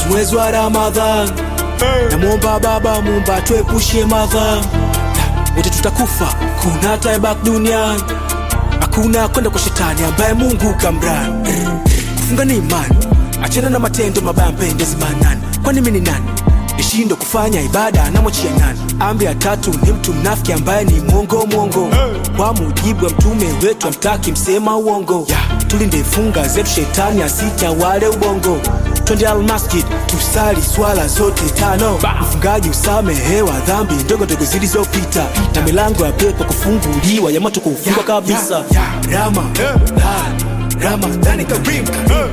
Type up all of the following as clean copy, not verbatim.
mwezi wa Ramadhan. Namuomba Baba Muumba tuepushe madhambi. Wote tutakufa, kuna taibak duniani. Hakuna kwenda kwa shetani ambaye Mungu kamrani. Kufunga ni imani, achana na matendo mabaya mpendezi manani. Kwani mimi ni nani? Nishindo kufanya ibada na mwachia nani? Ambi ya tatu ni mtu mnafiki ambaye ni mwongo. Kwa mujibu wa mtume wetu amtaki msema uongo. Tulinde funga zetu shetani asitawale ubongo. Twende al-masjid tusali swala zote 5. Mfungaji usamehewa dhambi ndogo ndogo zilizopita, na milango ya pepo kufunguliwa, ya moto kufungwa kabisa. Ramadhani karim,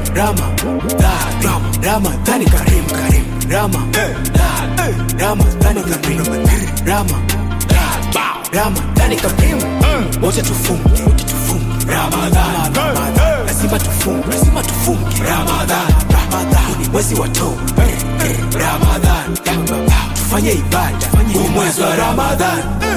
Ramadhani karim, Ramadhani karim, Ramadhani karim. Wote tufunge, Ramadhan, lazima tufunge, Ramadhan, ni mwezi wa toba, Ramadhan, tufanye ibada, mwezi wa Ramadhan.